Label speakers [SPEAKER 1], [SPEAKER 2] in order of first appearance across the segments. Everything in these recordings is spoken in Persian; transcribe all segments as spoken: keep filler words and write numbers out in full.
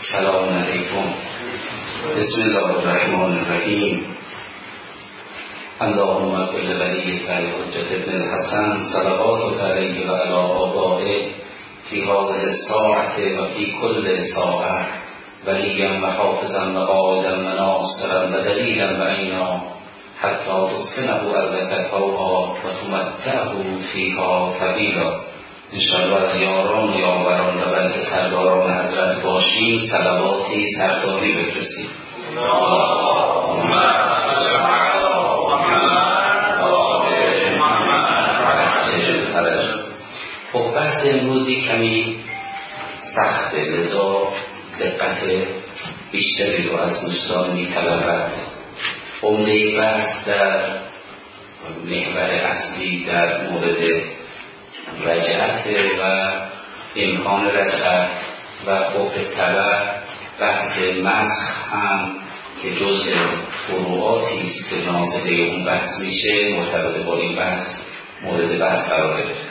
[SPEAKER 1] سلام علیکم. بسم الله الرحمن الرحیم. اللهم کل ولیک الحجة ابن الحسن صلواتک علیه و علی آبائه فی هذه الساعة و فی کل ساعة ولیا و حافظا و قائدا و ناصرا و دلیلا و عینا حتی تسکنه ارضک طوعا و تمتعه فیها طویلا. انشاءالله از یاران و یاوران و بلکه سرداران حضرت باشیم صلواتی سرداری بفرستیم. خب بحث امروزی کمی سخته، لذا دقت بیشتری رو از دوستان می‌طلبد. عمده بحث در محور اصلی در مورد رجعت و امکان رجعت و حکم طلب، بحث مسخ هم که جزء فروعاتی است که ناظره اون بحث میشه مرتبط با این بحث مورد بحث قرار گرفت.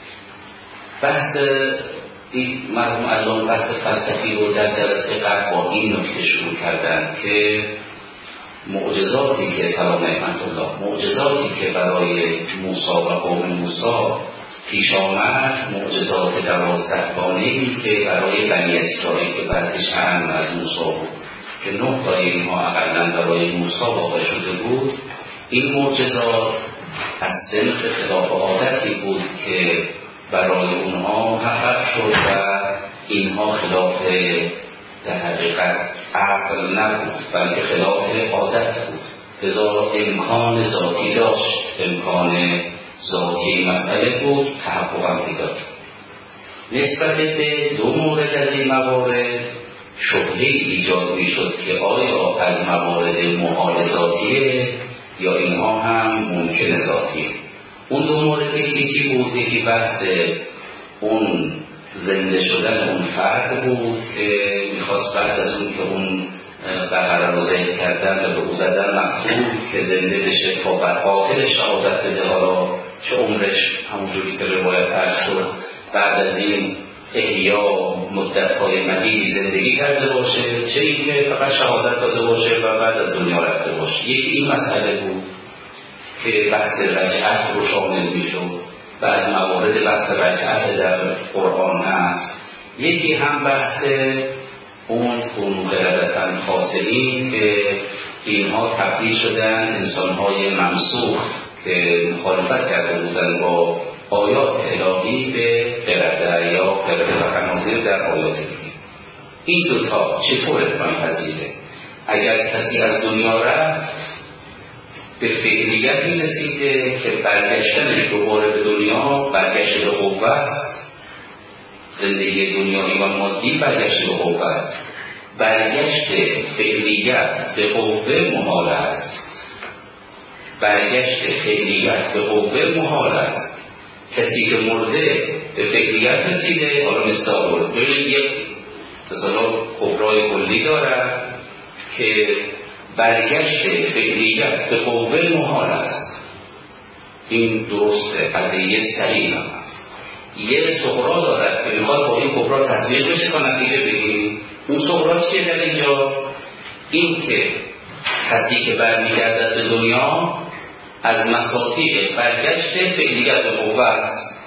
[SPEAKER 1] بحث این مرحوم علامه بحث فلسفی رو در جلسه قبل با این نکته شروع کردن که معجزاتی که سلام نعمت الله معجزاتی که برای موسی و قوم موسی پیش آمد معجزات دوازدهگانه‌ای که برای بنی اسرائیل که بعضش اهم از موسی بود که نه تا اینها اقلا برای موسی واقع شده بود، این معجزات از صنف خلاف عادتی بود که برای اونها محقق شد و اینها خلاف در حقیقت عقل نبود بلکه خلاف عادت بود، لذا امکان ذاتی داشت، امکان ذاتی مسئله بود، تحقق هم پیدا کرد. نسبت به دو مورد از این موارد شبهه ایجاد می شد که آیا از موارد محال ذاتیه یا اینها هم ممکن ذاتیه. اون دو مورد یکی بود، یکی بحث اون زنده شدن اون فرد بود که میخواست بعد از اون که اون بقره رو ذبح کردن و به او زدن مقتول که زنده بشه تا بر آخر شهادت بده، حالا چه عمرش همونجوری که روایت هست شد بعد از این احیا مدت‌های مدیدی زندگی کرده باشه، چه این که فقط شهادت داده باشه و بعد از دنیا رفته باشه. یکی این مسئله بود که بحث رجعت رو شامل میشد و از موارد بحث رجعت در قرآن هست. یکی هم بحث اون کنون قردتن خاسرین که اینها تبدیل شدن انسانهای ممسوخ که مخالفت کرده بودن با آیات الهی به قرده یا قرده و خنازیر در آیات دیگه. این دوتا چطور اتمام پذیره؟ اگر کسی از دنیا رفت به فعلیتی رسیده که برگشتنش دوباره به دنیا برگشت به قوه است، زندگی دنیایی و مادی برگشت به قوه است، برگشت فعلیت به قوه محال است، برگشت فعلیت به قوه محال است. کسی که مرده به فعلیت رسیده، حالا مثال ببینید یک مثلا کبرای کلی داره که برگشت فعلیت به قوه محال است. این درسته، قضیه سلیم است. یه صغرا دارد که میخواد با این کبرا تطبیق بشه تا نتیجه بگیریم. اون صغرا چیه در اینجا؟ این که کسی که برمیگردد به دنیا از مساطیع برگشت فعلیت به قوه است.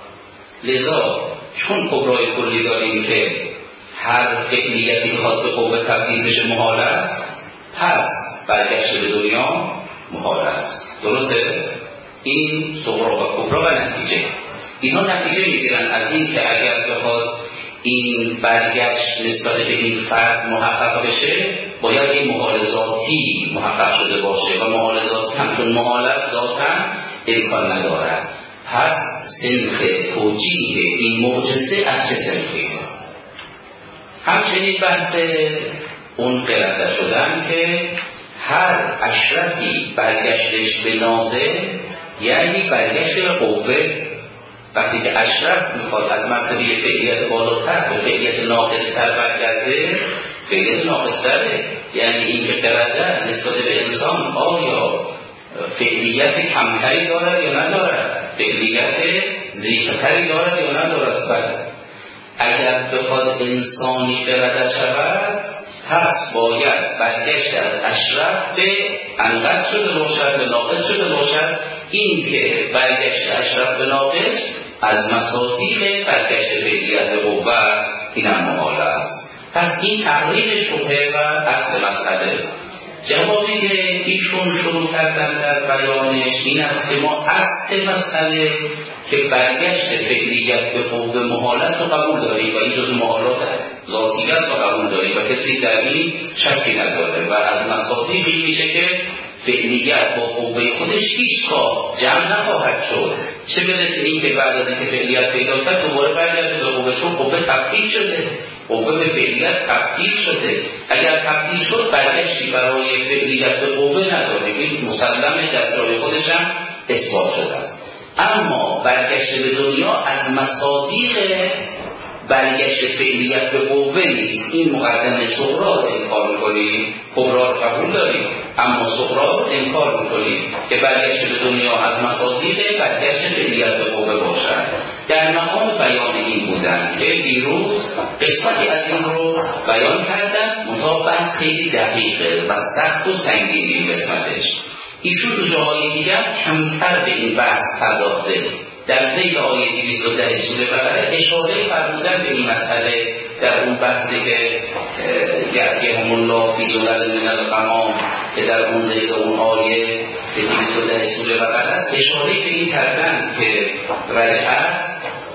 [SPEAKER 1] لذا چون کبرای کلی داریم که هر فعلیتی میخواد به قوه تبدیل بشه محال است، پس برگشت به دنیا محال است. درسته؟ این صغرا و کبرا و نتیجه. اینا نتیجه میگیرن از این که اگر بخواد این برگشت نسبت به این فرد محقق بشه باید این محال ذاتی محقق شده باشه و محال ذاتی همچون محالت ذاتا امکان ندارد. پس صنف توجیه این معجزه از چه صنفی؟ همچنین بحث اون قرده شدن که هر اشرفی برگشتش به نازل یعنی برگشت به قوه. وقتی که اشرف میخواد از مرتبه فعلیت بالاتر به فعلیت ناقصتر برگرده، فعلیت ناقصتره، یعنی این که قرده نسبت به انسان آیا فعلیت کمتری دارد یا ندارد، فعلیت زیادتری دارد یا ندارد. بله. اگر بخواد انسانی برده شود پس باید برگشت از اشرف به انقص شده باشد، به ناقص شده باشد. این که برگشت اشرف به ناقص از مصادیق برگشت فعلیت به قوه است، این هم محال است. پس این تقریب شبهه و اصل مسئله. جوابی که ایشون شروع کردن در بیانش این است که ما اصل مسئله که برگشت فعلیت به قوه محال است و قبول داریم و این جزء محالات ذاتی است و قبول داریم و کسی در این شکی نداره و از مصادیق این میشه که فعلیت با قوه خودش هیچ کار جمع نخواهد شد، چه برسه این که بعد از اینکه فعلیت پیدا کرد دوباره برگرده به قوه، چون قوه تبدیل شده، قوه به فعلیت تبدیل شده. اگر تبدیل شد برگشتی برای فعلیت به قوه نداره، این مسلمه در جای خودش هم اثبات شده است. اما برگشت به دنیا از مصادیق برگشت فعلیت به قوه نیست. این مقدمه صغرا رو انکار میکنیم، کبرا رو قبول داریم، اما صغرا رو انکار میکنیم که برگشت به دنیا از مصادیق برگشت فعلیت به قوه باشد. در مقام بیان این بودن که دیروز قسمتی از این رو بیان کردن، منتها بحث خیلی دقیقه و سخت و سنگین این قسمتش. ایشون تو جاهای دیگر کمتر به این بحث پرداخته. در ذیل آیه دویست و ده سوره بقره اشاره فرمودن به این مسئله در اون بحثی که یأتیهم الله فی ظلل من الغمام که در اون ذیل اون آیه دویست و ده سوره بقره است، اشاره به این کردن که رجعت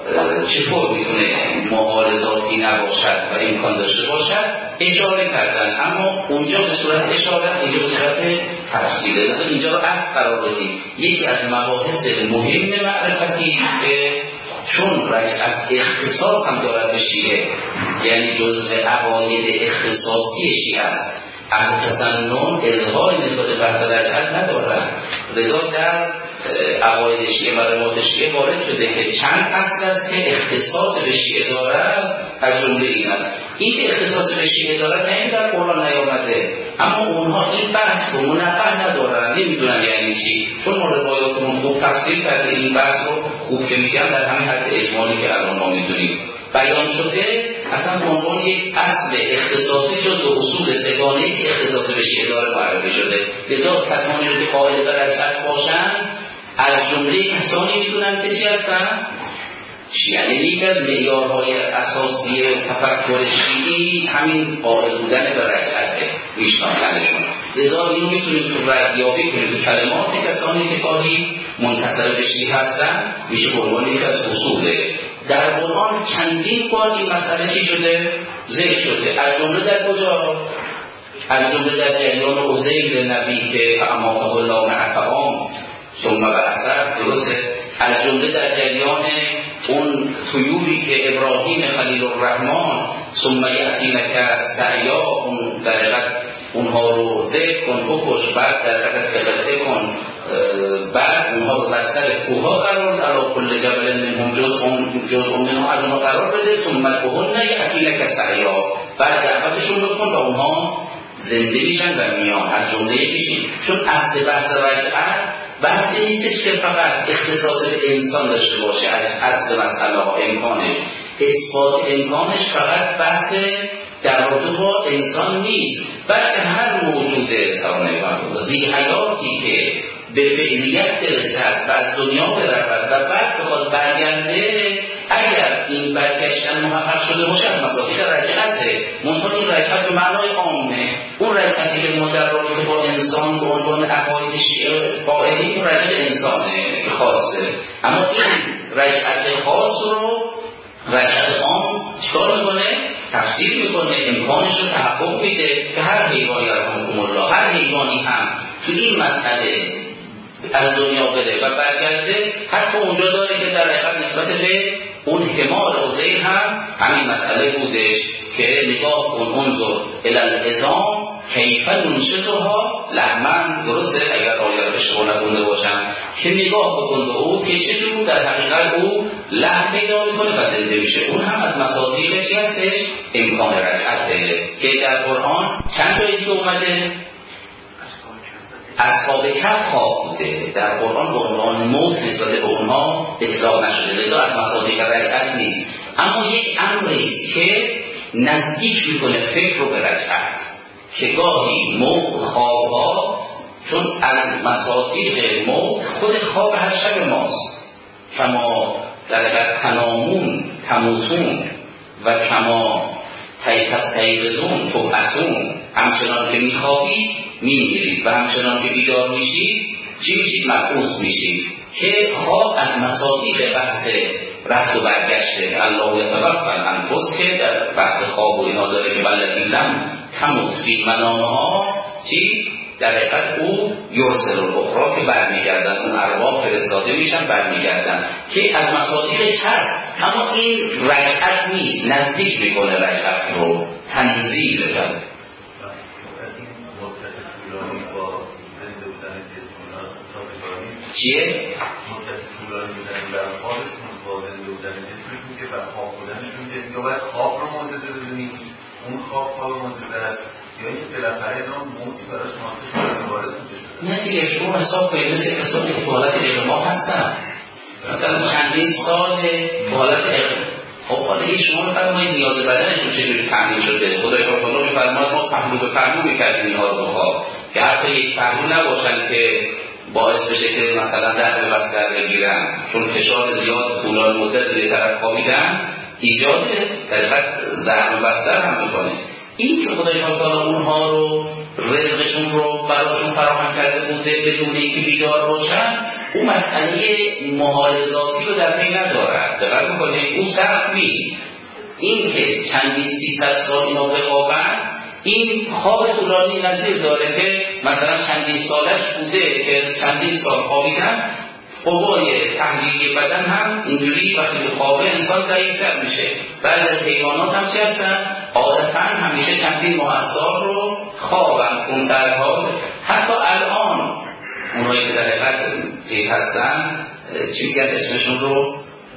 [SPEAKER 1] چطور میتونه معارضاتی نباشد و امکان داشته باشد اشاره کردن، اما اونجا به صورت اشاره است، اینجا به صورت تفصیله. مثلا اینجا رو اصل قرار بدیم. یکی از مباحث مهم معرفتی است که چون رجعت اختصاص هم دارد به شیعه، یعنی جزء عقاید اختصاصی شیعه است، اهل تسنن اظهار نسبت بحث رجعت ندارند، لذا در عقاید شیعه و روایات شیعه وارد شده که چند اصل است که اختصاص به شیعه دارد. از جمله این است، این که اختصاص به شیعه دارد نه در قرآن نیامده، اما اونها این بحث رو منقل ندارن، نمیدونن یعنی چی، چون ما روایاتمون خوب تفسیر کرده این بحث رو خوب که میگم در همین حد اجمالی که الان ما میدونیم بیان شده. اصلا به عنوان یک اصل اختصاصی جزو اصول سگانه‌ای که اختصاص به شیعه داره معرفی شده. لذا کسانی رو که قائل به رجعت باشن از جمله کسانی میدونن که چی هستن؟ یعنی یک از معیارهای اساسی تفکر شیعی همین قائل بودن به رجعته، میشناسنشون. لذا اینو میتونیم تو ردیابی کنیم تو کلمات کسانی که گاهی منتصر به شیعه هستن، میشه به عنوان یک از اصوله. در قرآن چندین بار این مسئله چی شده؟ ذکر شده. از جمله در کجا؟ از جمله در جریان عزیر نبی که فاماته الله مع طعام ثم بعثه، درسته؟ از جمله در جریان اون طیوری که ابراهیم خلیل الرحمن ثم یأتینک سعیا، اون در حقیقت اونها رو ذکر کن بکش، بعد در حقیقت دقیقه کن، بعد اونها رو بر سر کوها قرار علی کل جبل منهم جزء منها از اونها قرار بده، ثم ادعوهن یأتینک سعیا، بعد دعوتشون بکن و اونها زنده میشن و میان. از جمله یکیشین، چون اصل بحث رجعت بحثی نیستش که فقط اختصاص به انسان داشته باشه، از اصل مسئله امکانش، اثبات امکانش فقط بحث در رابطه با انسان نیست، بلکه هر موجود سرانه زی حیاتی که به فعلیت برسد و از دنیا برود و بعد بخواد برگرده، اگر این برگشتن محقق شده باشه از مصادیق رجعته. منتها این رجعت به معنای عامه، اون رجعتی که ما در رابطه با انسان به عنوان عقاید شیعه قائلیم اون رجعت انسانه که خاصه، اما این رجعت خاص رو رجعت عام چکار میکنه؟ تفسیر میکنه، امکانش رو تحقق میده که هر حیوانی رحمکم الله، هر حیوانی هم تو این مسئله از دنیا بره و برگرده، حتی اونجا داره که در حقیقت نسبت به اون حمار عزیر هم همین مسئله بوده که نگاه کن انظر الی العظام کیف ننشزها لحما، درسته اگر آیه رو اشتباه نخونده باشم، که نگاه بکن به او که چجور در حقیقت او لحم پیدا میکنه و زنده میشه. اون هم از مصادیق چی هستش؟ امکان رجعته که در قرآن چند جای دیگه اومده؟ اصحاب کهف خواب بوده، در قرآن به عنوان موت نسبت به اونها اطلاق نشده، لذا از مصادیق رجعت نیست. اما یک امریست که نزدیک میکنه فکر رو به رجعت، که گاهی موت خوابها، چون از مصادیق موت خود خواب هر شب ماست، کما در تنامون تموتون و کما تیپس تیبزون تبعثون، همچنان که میخوابید میمیرید و همچنان که بیدار میشید چی میشید؟ مبعوث میشید. که خواب از مصادیق بحث رفت و برگشته الله یتوفی الانفس که در بحث خواب و اینا داره که والذی لم تمت فی منامها چی؟ در حقیقت او یرسل الاخری که برمیگردن، اون ارواح فرستاده میشن برمیگردن، که از مصادیقش هست، اما این رجعت نیست، نزدیک میکنه رجعت رو، تنزیل بزن. چیه؟
[SPEAKER 2] مدت طولانی بودن در خوابتون با زنده بودن جسمتون که بر خواب بودنشون که یا باید خواب رو منتظر بزنید اون خواب خواب منتظر است یا اینکه بالاخره اینا موتی براش ناصر شده واردتون بشه.
[SPEAKER 1] نه دیگه شما حساب کنید مثل کسانی که حالت اغما هستن، مثلا چندین سال حالت اغما. خب حالا شما می‌فرمایید نیاز بدنشون چجوری تامین شده؟ خدای تعالی می‌فرماید ما پهلو به پهلو می‌کردیم اینها رو خواب، که حتی یک پهلو نباشن که باعث بشه که مثلا زهر بستر بگیرن، چون فشار زیاد طولانی مدت به طرف خوابیدن ایجاد در حقیقت زهر بستر هم میکنه. این که خدای تعالی اونها رو رزقشون رو براشون فراهم کرده بوده بدون اینکه بیدار باشن، اون مسئله محالذاتی رو در پی نداره. دقت میکنه اون سخت نیست. این که چندین سیصد سال اینا بخوابن، این خواب طولانی نظیر داره که مثلا چندین سالش بوده که چندین سال خوابیدن، قوای تحلیلی بدن هم اینجوری وقتی به خوابه انسان ضعیف‌تر میشه. بعد از حیوانات هم چه هستن؟ عادتاً همیشه چندین ماه سال رو خوابن، اون سرها. حتی الان اونایی که در حقیقت چیز هستن چی میگن اسمشون رو،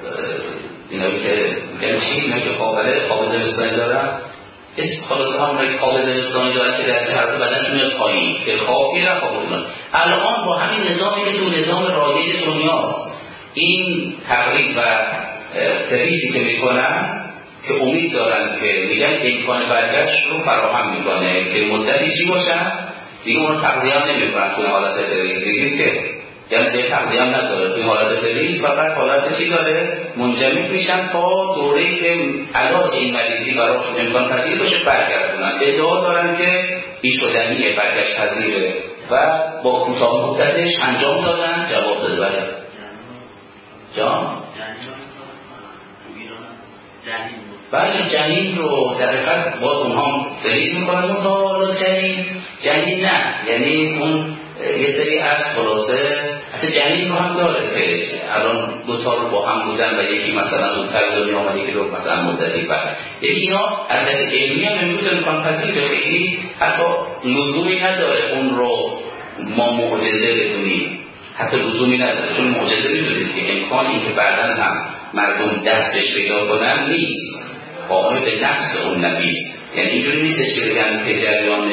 [SPEAKER 1] اینایی که میگن چی؟ اینایی که قابله خواب زمستانی دارن، اسم خلاصه هم رای خواب زمستانی دارن که در جهت بدنشون میاد پایین که خواب میرن خوابشون. الان با همین نظامی که تو نظام رایج دنیاست، این تقریب و تریزی که میکنن که امید دارن که میگن امکان برگشت رو فراهم میکنه که مدتی چی باشن دیگه اون تغذیه هم نمیکنن توی حالت تریز دیگه، که یعنی دیگه تغذیه هم نداره توی حالت تریز، فقط حالت چی داره؟ منجمد میشن تا دوره‌ای که علاج این مریضی براشون امکان پذیر باشه برگردونن. ادعا دارن که بیشدنیه، برگشت پذیره و با کوتاه مدتش انجام دادن. جواب داده بله جان بله جنین رو در حقیقت باز اونها هم دریز میکنن اون تا حالا جنین جنین نه، یعنی اون یه سری از خلاصه حتی جنین رو هم داره که الان دوتا رو با هم بودن و یکی مثلا زودتر دنیا آمد یکی رو مثلا مدتی بعد، یکی اینا از جهت علمی هم امروز امکان پذیره، خیلی حتی لزومی نداره اون رو ما معجزه بدونیم، حتی لزومی نداره، چون معجزه میدونید که امکان این که بعداً هم مردم دستش پیدا کنن نیست، قائم به نفس اون نبیست. یعنی اینجوری نیستش که بگن که جریان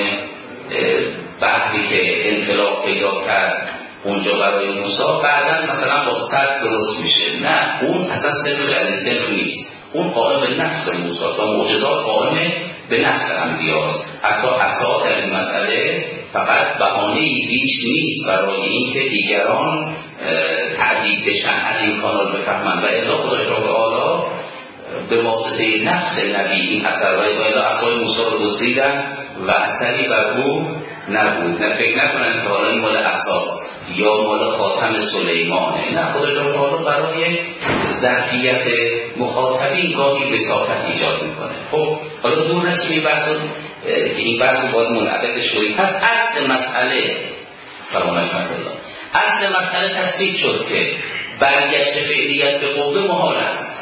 [SPEAKER 1] بحثی که انطلاق پیدا کرد اونجا برای موسی بعداً مثلا با صد درست میشه، نه، اون اصلا صدق جلیسه نیست، اون قائم به نفس موسی و معجزات قائم به نفس انبیاست. حتی عصا در این مسئله فقط بهانه‌ای بیش نیست برای اینکه دیگران تعدیب بشن، از این کانال بفهمن، و الا خدای تعالی به واسطه نفس نبی این اثرهای و الا عصای موسی رو دزدیدن و اثری بر او نبود. نه فکر نکنن که حالا این مال اساس یا مال خاتم سلیمانه، نه، خدای تعالی برای ظرفیت مخاطبین گاهی وساطت ایجاد میکنه. خب حالا دور نشیم این بحث که این بحث باید منعقد شوی. پس اصل مسئله سلام علیکم الله اصل مسئله تصدیق شد که برگشت فعلیت به قوه محال است،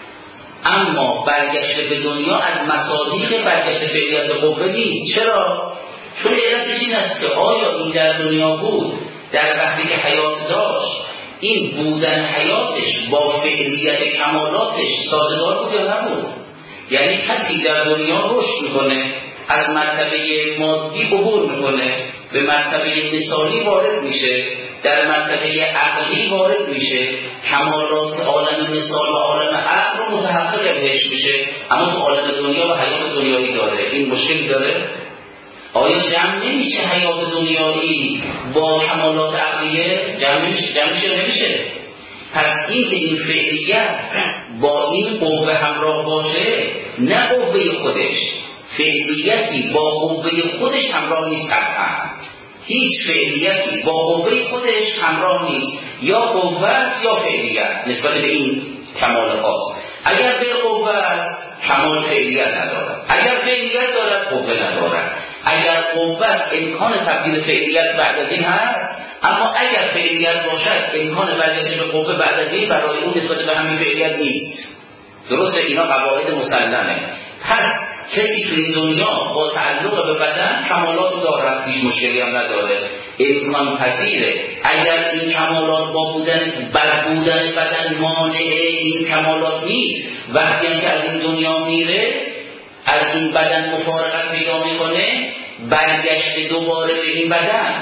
[SPEAKER 1] اما برگشت به دنیا از مصادیق برگشت فعلیت به قوه نیست. چرا؟ چون علتش این است که آیا این در دنیا بود در وقتی که حیات داشت، این بودن حیاتش با فعلیت کمالاتش سازگار بود یا نبود؟ یعنی کسی در دنیا رشد میکنه، از مرتبه مادی عبور میکنه، به مرتبه مثالی وارد میشه، در مرتبه عقلی وارد میشه، کمالات عالم مثال و عالم عقل رو رو متحقق بهش میشه، اما تو عالم دنیا و حیات دنیایی داره. این مشکل داره؟ آیا جمع نمیشه حیات دنیایی با کمالات عقلیه؟ جمع نمیشه؟ جمع میشه نمیشه؟ پس این که این فعلیت با این قوه همراه باشه، نه قوه خودش، فعلیتی با قوه خودش همراه نیست. طبعا هیچ فعلیتی با قوه خودش همراه نیست، یا قوه است یا فعلیت نسبت به این کمال خاص. اگر به قوه است کمال فعلیت ندارد، اگر فعلیت دارد قوه ندارد. اگر قوه است امکان تبدیل فعلیت بعد از این هست، اما اگر فعلیت باشد امکان برگشت به قوه بعد از این برای اون نسبت به همین فعلیت نیست. درسته؟ اینا قواعد مسلمه. پس کسی تو این دنیا با تعلق به بدن کمالات دارد، هیچ مشکلی هم نداره، امکان پذیره. اگر این کمالات با بودن بر بودن بدن مانع این کمالات نیست، وقتی هم که از این دنیا میره، از این بدن مفارقت پیدا میکنه، برگشت دوباره به این بدن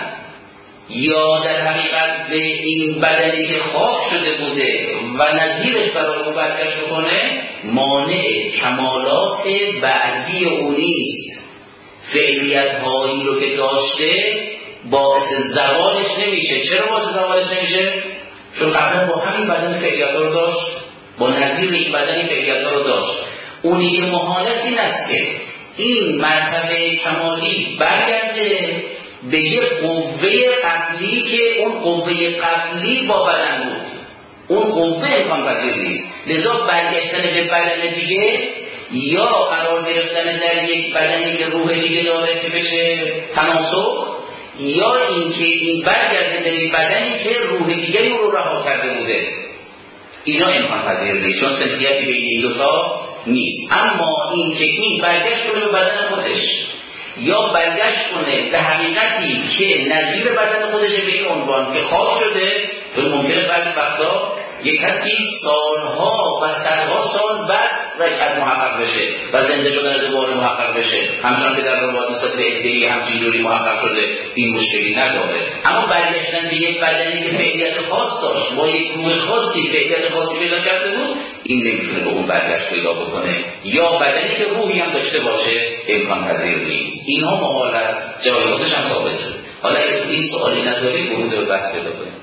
[SPEAKER 1] یا در حقیقت به این بدنی که خاک شده بوده و نظیرش برای او برگشت کنه، مانع کمالات بعدی او نیست. فعلیت هایی رو که داشته باعث زوالش نمیشه. چرا باعث زوالش نمیشه؟ چون قبلا با همین بدن فعلیت رو داشت، با نظیر این بدن فعلیت رو داشت. اونی که محالت این است که این مرتبه کمالی برگرده به یه قوه قبلی که اون قوه قبلی با بدن بود. اون قوه امکان پذیر نیست. لذا برگشتن به بدن دیگه یا قرار گرفتن در یک بدنی که روح دیگه داره که بشه تناسخ، یا اینکه این برگرده به یک بدنی که روح دیگری رو رها کرده بوده. اینا امکان پذیر نیست، چون سنتیتی بین این دوتا نیست. اما این که این برگشت کنه به بدن خودش یا برگشت کنه به حقیقتی که نظیر بدن خودشه به این عنوان که خواب شده، تو ممکنه بعضی وقتا یک کسی سالها و صدها سال بعد رجعت محقق بشه و زنده شدن دوباره محقق بشه، همچنان که در روایات نسبت به عده‌ای همچین جوری محقق شده، این مشکلی نداره. اما برگشتن به یک بدنی که فعلیت خاص داشت با یک روح خاصی فعلیت خاصی پیدا کرده بود، این نمیتونه به اون برگشت پیدا بکنه. یا بدنی که روحی هم داشته باشه امکان پذیر نیست. اینها محال است، جای خودش هم ثابت شد. حالا اگه این سوالی نداری ورود به بحث پیدا کنیم.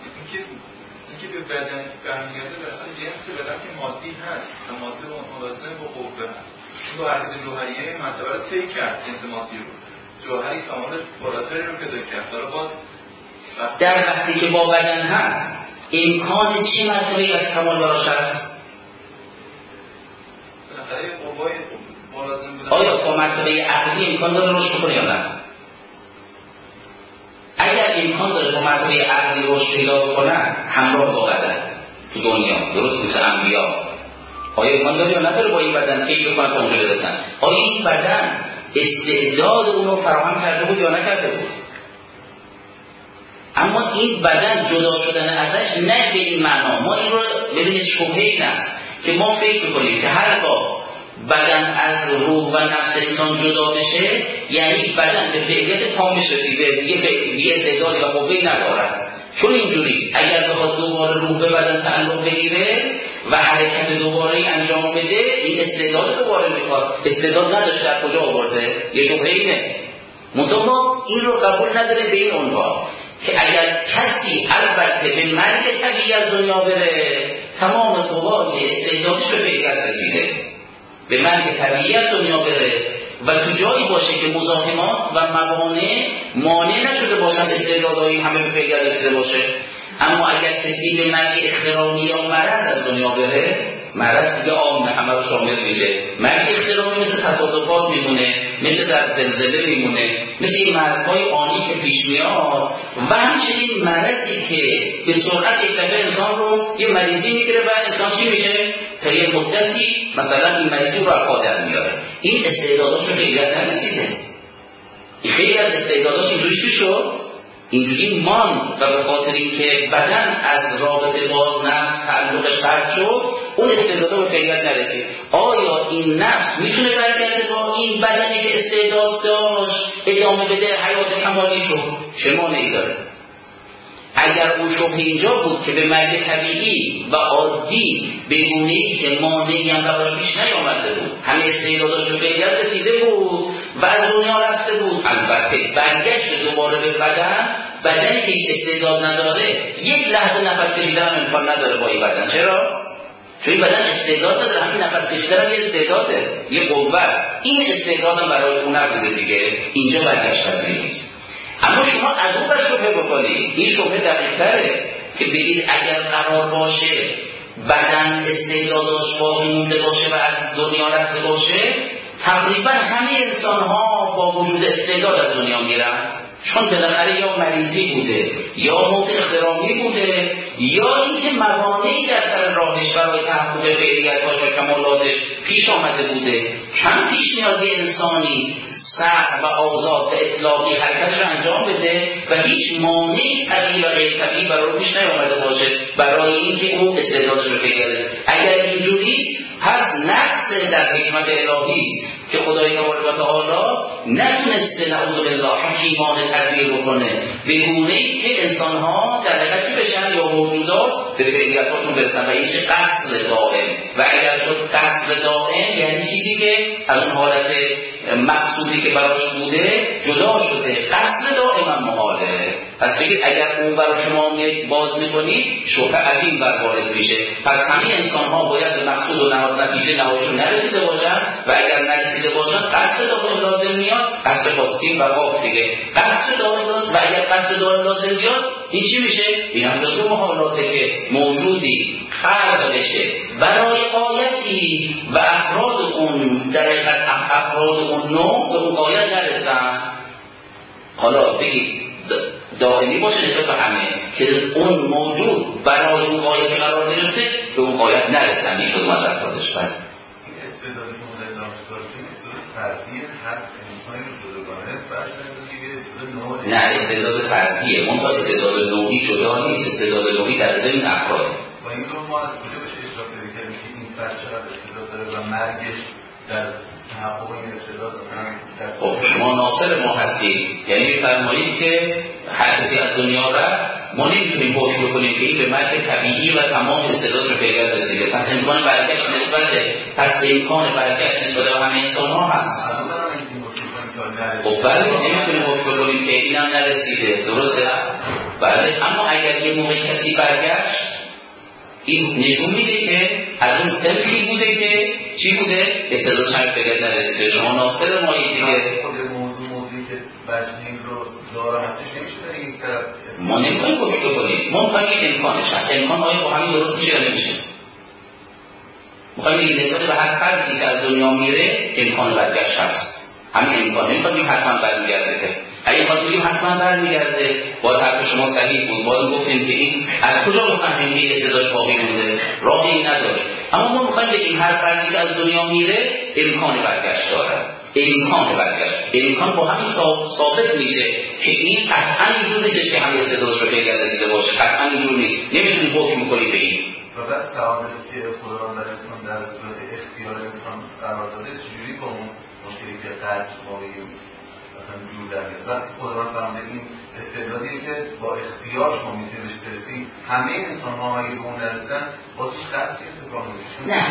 [SPEAKER 3] بدن برمیگرده به اصلا جنس بدن که مادی هست و ماده متوازن با قوه هست. این با حرکت جوهریه مرتبه رو طی کرد، جنس مادی رو جوهری کامل بالاتری رو پیدا کرد. داره باز
[SPEAKER 1] در وقتی که با بدن هست امکان چه مرتبه‌ای از کمال براش هست؟
[SPEAKER 3] بالاخره قوای ملازم بودن.
[SPEAKER 1] آیا تا مرتبه عقلی امکان داره رشد کنه یا نه؟ اگر امکان داره تا مرتبه عقلی رشد پیدا بکنه همراه با بدن تو دنیا، درست مثل انبیا، آیا امکان داره یا نداره با این بدن که بکنه تا اونجا برسن؟ آیا این بدن استعداد اونو فراهم کرده بود یا نکرده بود؟ اما این بدن جدا شدن ازش نه به این معنا، ما این رو ببینید شبهه این است که ما فکر میکنیم که هرگاه بدن از روح و نفس انسان جدا بشه یعنی بدن به فعلیت تامش رسیده، دیگه دیگه استعدادی و قوه‌ای ندارد. چون اینجوریست اگر بخواد دوباره روح به بدن تعلق بگیره و حرکت دوباره انجام بده، این استعداد دوباره میخواد. استعداد نداشته در کجا آورده؟ یه شبهه اینه. منتها ما این رو قبول نداره به این عنوان که اگر کسی البته به مرگ طبیعی از دنیا بره تمام قوای استعدادش به فعلیت رسیده، به مرگ طبیعی از دنیا بره و تو جایی باشه که مزاحمات و موانع مانع نشده باشن استعدادهای همه به فعلیت رسیده باشه. اما اگر کسی به مرگ اخترامی یا مرض از دنیا بره، مرض دیگه عامه همه رو شامل میشه. مرگ اخترامی مثل تصادفات میمونه، مثل در زلزله میمونه، مثل این مرگ‌های آنی که پیش میاد و همچنین مرضی که به سرعت یک دفعه انسان رو یه مریضی میگیره و انسان چی میشه؟ تا یه مدتی مثلا این مریضی رو رفع در میاره. این استعداداش به فعلیت نرسیده. این خیلی از استعداداش اینجوری چی شد؟ اینجوری ماند و به خاطر اینکه بدن از رابطه با نفس تعلقش قطع شد اون استعدادا به فعلیت نرسید. آیا این نفس میتونه برگرده با این بدنی که استعداد داشت ادامه بده حیات کمالی شد؟ چه مانعی داره؟ اگر اون شبه اینجا بود که به مرگ طبیعی و عادی به گونه‌ای که مانعی هم براش پیش نیامده بود، همه استعداداش به غیرت رسیده بود و از دنیا رفته بود، البته برگشت دوباره به بدن، بدنی که هیچ استعداد نداره یک لحظه نفس کشیدن هم امکان نداره با این بدن. چرا؟ چون این بدن استعداد نداره، همین نفس کشیدن هم یه استعداده، یه قوت. این استعداد هم برای اون نبوده دیگه، اینجا برگشت پذیر نیست. اما شما از اون بر شبه بکنید، این شبه دقیق‌تره که بگید اگر قرار باشه بدن استعدادش باقی مونده باشه و از دنیا رفته باشه، تقریبا همه انسان ها با وجود استعداد از دنیا میرن، چون بالاخره یا مریضی بوده یا موت اخترامی بوده یا اینکه موانعی در سر راهش برای تحقق فعلیت‌هاش و کمالاتش پیش آمده بوده. کم پیش میاد یه انسانی سر و آزاد و اطلاقی حرکتش رو انجام بده و هیچ مانعی طبیعی و غیر طبیعی برای پیش نیامده باشه برای اینکه اون استعدادش رو بگیره. اگر اینجوریست پس نقص در حکمت الهی است که خدای تبارک و تعالی نتونسته نعوذ بالله حکیمانه تدبیر بکنه به گونه‌ای که انسان‌ها در حقیقت بشن یا موجودات به فعلیت‌هاشون برسن و این چه قصد دائم. و اگر شد قصد دائم یعنی چیزی که از اون حالت مقصودی که براش بوده جدا شده، قصد دائم هم محاله. پس بگید اگر اون برای شما باز می‌کنید شبهه از این بر وارد میشه. پس همه انسان‌ها باید به مقصود و نتیجه نهاییشون نرسیده باشن و اگر نرسیده باشن قصد دائم لازم میاد، قصد با سین و قاف دیگه، قصد دائم لازم. و اگر قصد دائم لازم بیاد این چی میشه؟ این هم جزو محالاته که موجودی خلق بشه برای آیتی و افراد اون در حقیقت افراد اون نوع به اون آیت نرسن. حالا بگید دائمی باشه نسبت به همه که اون موجود برای اون آیت قرار گرفته به اون آیت نرسن. میشد ما در خودش بر
[SPEAKER 2] استعدادی که مدل دانشگاه فردی هر انسانی رو جداگانه است.
[SPEAKER 1] نه استعداد فردیه، منتها استعداد نوعی جدا نیست، استعداد نوعی در ضمن افراد.
[SPEAKER 2] و این رو ما از کجا بشه اشراف پیدا کردیم که این فرد چقدر استعداد داره و مرگش در تحقق این استعداد مثلا.
[SPEAKER 1] خب شما ناصر ما هستید، یعنی می‌فرمایید که هر کسی از دنیا رفت ما نمیتونیم حکم بکنیم که این به مرگ طبیعی و تمام استعداد رو پیدا رسیده. پس امکان برگشت نسبت پس امکان برگشت نسبت به همه انسان ها هست. خب بله نمیتونیم حکم بکنیم که این هم نرسیده، درسته؟ بله. اما اگر یه موقع کسی برگشت این نشون میده که از اون سلفی بوده که چی بوده؟ استعدادش هم پیدا نرسیده. شما ناصر ما این دیگه
[SPEAKER 2] بچه‌ای رو دارمتش نمیشه در یک طرف
[SPEAKER 1] ما نمی‌خوایم حکم کنیم، ما می‌خوایم امکانش هست. امکان آیا با همین درست میشه یا نمیشه؟ می‌خوایم این نسبت به هر فردی که از دنیا میره امکان برگشت هست. همین امکان نمی‌خوایم حتما برمیگرده که اگه خواست بگیم حتما برمیگرده با حرف شما صحیح بود، باید گفتیم که این از کجا بفهمیم که استعدادش باقی مونده؟ راهی نداره. اما ما می‌خوایم بگیم هر فردی که از دنیا میره امکان برگشت داره. امکان برگشت امکان با همین ثابت میشه که این قطعا اینجور نیستش که همین استعدادش رو پیدا رسیده باشه، قطعا اینجور نیست. نمیتونی حکم کنی به این.
[SPEAKER 2] و بعد تعاملی که خداوند در انسان در صورت اختیار انسان قرار داده چجوری با اون مشکلی که قطع واقعی مثلا جور در میاد. وقتی خداوند فرموده این استعدادی که با اختیار شما میتونی بهش برسی، همه انسان‌ها اگه به اون نرسن واسه قصدی اتفاق میفته.
[SPEAKER 1] نه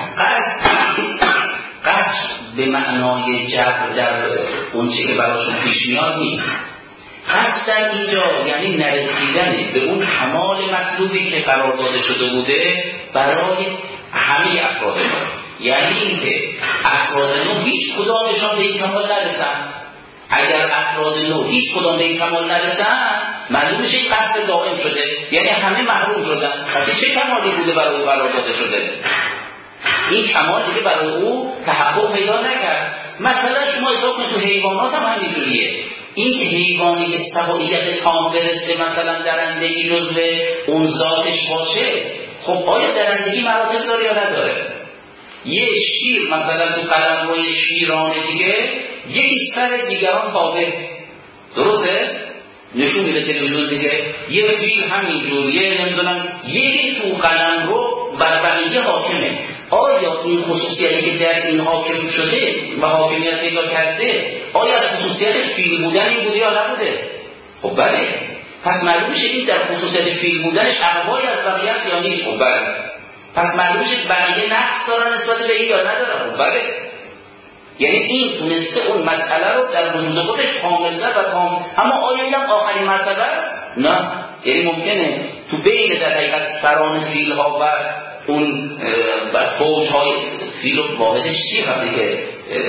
[SPEAKER 1] قصد قصد به معنای جبر در اون چی که براشون پیش میاد نیست. قصد در اینجا یعنی نرسیدن به اون کمال مطلوبی که قرار داده شده بوده برای همه افراد ما. یعنی اینکه افراد نو هیچ کدامشان به این کمال نرسن. اگر افراد نو هیچ کدام به این کمال نرسن معلوم میشه این قصد دائم شده، یعنی همه محروم شدن. پس چه کمالی بوده برای او قرار داده شده؟ این کمال دیگه برای او تحقق پیدا نکرد. مثلا شما حساب کنید تو حیوانات هم همینجوریه. این حیوانی که سباییت تام برسه مثلا درندگی جزو اون ذاتش باشه، خب آیا درندگی مراتب داره یا نداره؟ یه شیر مثلا تو قلمروی شیران دیگه یکی سر دیگران تابه، درسته؟ نشون میده تلویزیون دیگه یه فیل همینجور، یه نمیدونم یکی تو قلمرو بر بقیه حاکمه. آیا این خصوصیتی که در این حاکم شده و حاکمیت پیدا کرده آیا از خصوصیت فیل بودن این بوده یا نبوده؟ خب بله. پس پس معلوم میشه این در خصوصیت فیل بودنش اقوایی از بقیه است یا نیست؟ خب بله. پس معلوم میشه بقیه نقص دارن نسبت به این یا ندارن؟ خب بله. یعنی این تونسته اون مسئله رو در وجود خودش کامل کرد و تمام. اما آیا این آخرین مرتبه است؟ نه. یعنی ممکنه تو بین در حقیقت سران فیل ها و اون فوج های فیل و واحدش چی وقتی که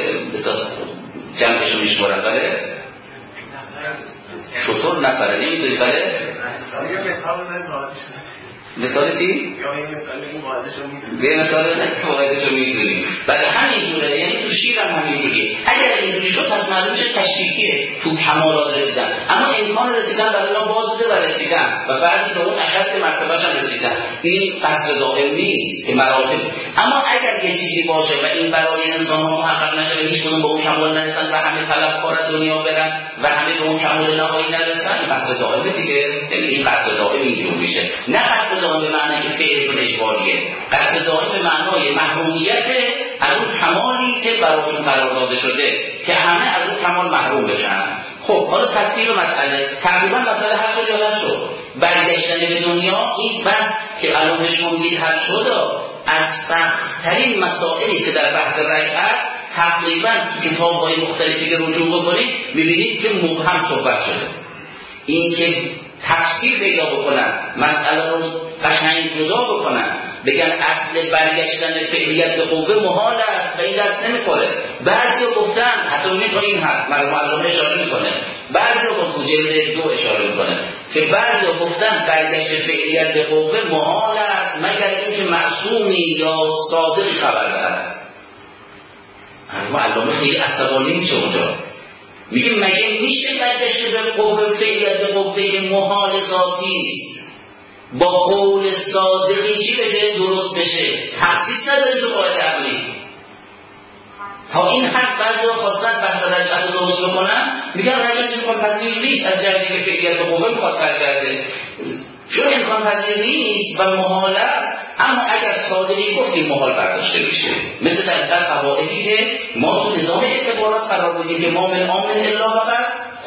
[SPEAKER 1] جمعش رو میشمارن؟ بله شطور نفره نمیدونی؟ بله مثال چی؟
[SPEAKER 2] یا این مثال این واحدشو میدونی؟
[SPEAKER 1] به مثال نه که واحدشو میدونی. بله همینجوره. یعنی تو شیر هم همینجوری. اگر اینجوری شد پس معلوم میشه تشریفیه تو کمالات رسیدن، اما امکان رسیدن برای الله باز بوده و رسیدن و بعضی به اون اشد مرتبهش هم رسیدن. این قصد دائم نیست که مراتب. اما اگر یه چیزی باشه و این برای انسان ها محقق نشه و هیچ کدوم به اون کمال نرسن و همه طلبکار دنیا برن و همه به اون کمال نهایی نرسن، قصد دائم دیگه. یعنی این قصد دائم اینجور میشه. نه قصد دائم به معنی که فعلشون اجباریه. قصد دائم به معنای محرومیت از اون کمالی که براشون قرار داده شده که همه از اون کمال محروم بشن. خب حالا تفصیل مسئله تقریبا مسئله حل شد یا نشد؟ برگشتن به دنیا این بحث که الان شما میگید حل شد از سخت‌ترین مسائلی که در بحث رجعت تقریبا تو کتاب‌های مختلفی که رجوع بکنید می‌بینید که مبهم صحبت شده. این که تفسیر پیدا بکنن، مسئله رو قشنگ جدا بکنن، بگن اصل برگشتن فعلیت به قوه محال است و این دست نمی‌خوره. بعضیا گفتن حتی می‌بینید این حرف مرحوم علامه اشاره می‌کنه، بعضیا گفتن جلد دو اشاره می‌کنه که بعضیا گفتن برگشت فعلیت به قوه محال است مگر اینکه معصومی یا صادقی خبر بدهد. مرحوم علامه خیلی عصبانی میشه اونجا، میگه مگه میشه برگشت به قوه فعلیت به قوه محال ذاتی است با قول صادقی چی بشه؟ درست بشه. تخصیص نداره تو قاعده عقلی. تا این حد بعضی‌ها خواستن بحث رجعت رو درست بکنن، میگن رجعت امکان پذیر نیست از جهتی که فعلیت به قوه میخواد برگرده، چون امکان پذیر نیست و محال است. اما اگر صادقی گفتیم محال برداشته بشه، مثل در قواعدی که ما تو نظام اعتبارات قرار بودیم که ما من آمن الا وقت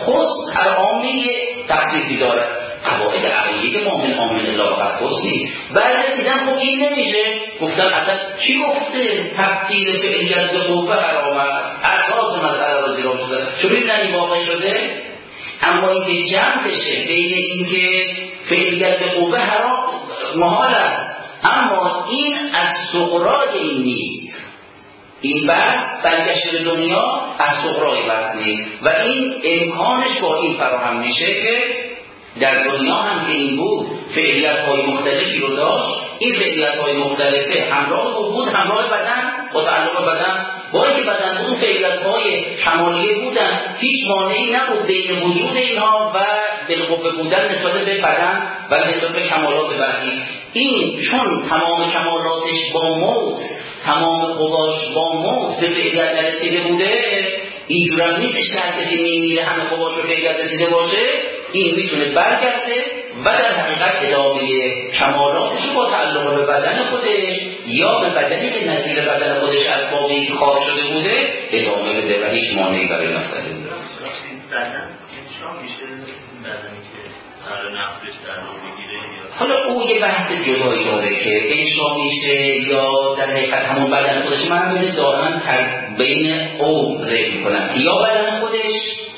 [SPEAKER 1] خص هر عامی تخصیصی داره. قواعد عقلیه که ما من آمن الا وقت خص نیست. بعد دیدن خب این نمیشه، گفتن اصلا چی گفته تبدیل فعلیت به قوه حرام است، اساس مسئله رو زیرا شده. چون ببینن این واقع شده. اما اینکه جمع بشه بین اینکه فعلیت به قوه حرام محال است، اما این از سقراط این نیست. این بحث برگشت به دنیا از سقراط بحث نیست و این امکانش با این فراهم میشه که در دنیا هم که این بود فعلیت‌های مختلفی رو داشت. این فعلیت‌های مختلفه همراه بود، همراه بدن با تعلق بدن با اینکه بدن اون فعلیت‌های کمالیه بودن، هیچ مانعی نبود بین وجود اینها و بالقوه بودن نسبت به بدن و نسبت به کمالات بعدی. این چون تمام کمالاتش با موت، تمام قواش با موت به فعلیت نرسیده بوده، اینجورم نیستش که هر کسی میمیره همه قواش به فعلیت رسیده باشه. این میتونه برگرده و در حقیقت ادامه کمالاتش با تعلق به بدن خودش یا به بدنی که نظیر بدن خودش از باقی خواب شده بوده ادامه بده و هیچ مانعی برای مسئله نیست.
[SPEAKER 4] بدن انشا میشه بدنی که قرار نفسش در رو بگیره یا
[SPEAKER 1] حالا او یه بحث جدایی داره که انشا میشه یا در حقیقت همون بدن خودش. من بینه دارن بین او ذکر میکنن که یا بدن خودش